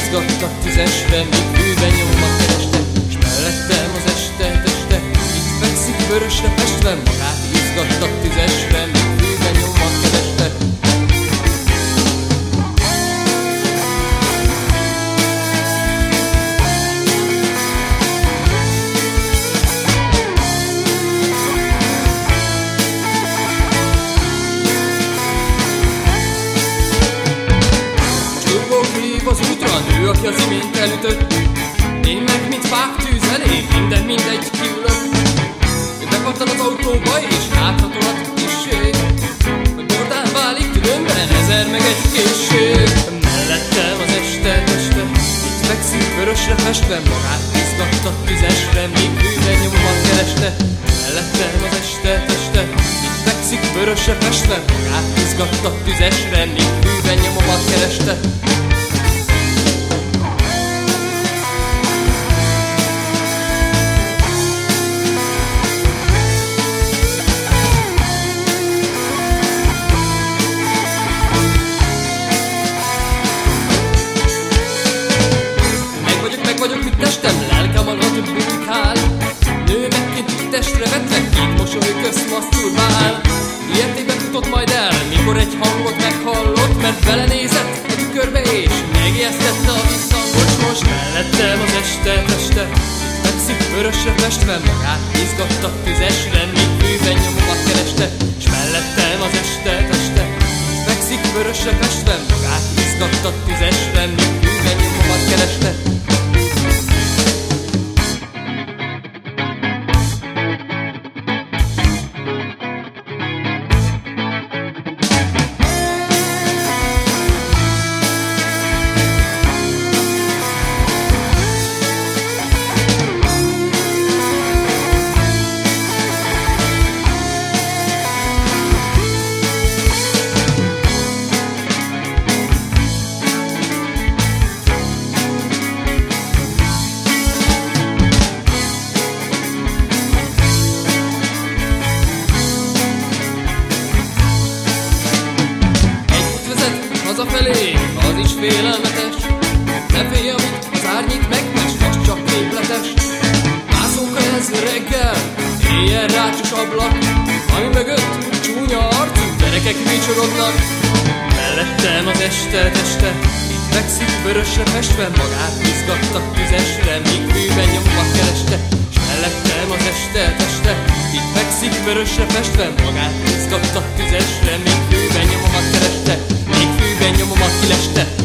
izgattak tüzesre, míg fűben nyomomat kereste, s mellettem az este teste, itt fekszik vörösre festve, magát izgattak tüzesre, míg fűben nyomomat kereste. Az útra nő, aki az imént elütött, én meg mint fák tűz elé, minden mindegy kiülött. Ő bepattan az autóba és hátratolat kissé, hogy bordán válik különben 1000 meg egy készség. Mellettem az este teste, itt fekszik vörösre festve, magát izgatta tüzesre, míg fűben nyomomat kereste. Mellettem az este teste, itt fekszik vörösre festve, magát izgatta tüzesre, míg fűben nyomomat kereste. Vagyok, mint testem, lelkem alatt bujkál. Nő megként testre vetve, két mosoly közt maszturbál. Értében futott majd el, mikor egy hangot meghallott, mert belenézett a tükörbe és megijesztette a visszhangot. Most mellettem az este teste, itt fekszik vörösre festve, magát izgatta tüzesre, míg fűben nyomomat kereste. S mellettem az este teste, itt fekszik vörösre festve, magát izgatta tüzesre, míg fűben nyomomat kereste. Hazafelé, az is félelmetes. Ne félj, amit az árnyék megmes, az csak képletes. Mászóka ez reggel, éjjel rácsos ablak, ami mögött csúnya arcú gyerekek vicsorodnak. Mellettem az este teste, itt fekszik vörösre festve, magát izgattak tüzesre, míg fűben nyomomat kereste. S mellettem az este teste, itt fekszik vörösre festve, magát izgattak tüzesre, míg fűben nyomomat kereste. Még fűben nyomomat kileste.